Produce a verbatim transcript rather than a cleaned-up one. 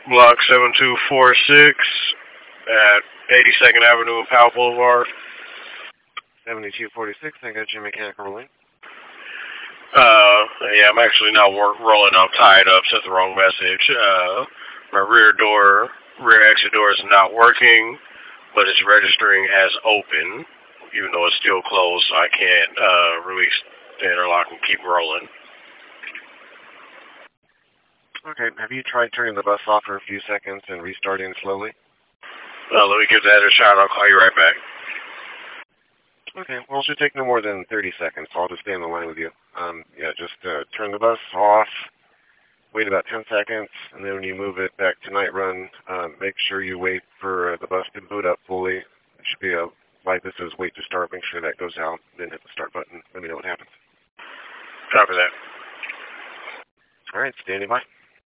Block seven two four six at eighty-second Avenue and Powell Boulevard. seventy-two forty-six, I got your mechanical rolling. Uh, yeah, I'm actually not work, rolling. I'm tied up. Sent the wrong message. Uh, my rear door, rear exit door is not working, but it's registering as open, even though it's still closed, so I can't uh, release the interlock and keep rolling. Okay, have you tried turning the bus off for a few seconds and restarting slowly? Uh, let me give that a shot. I'll call you right back. Okay, well, it should take no more than thirty seconds, so I'll just stay on the line with you. Um, yeah, just uh, turn the bus off, wait about ten seconds, and then when you move it back to night run, uh, make sure you wait for uh, the bus to boot up fully. It should be a light that says wait to start. Make sure that goes out, then hit the start button. Let me know what happens. Copy that. All right, standing by.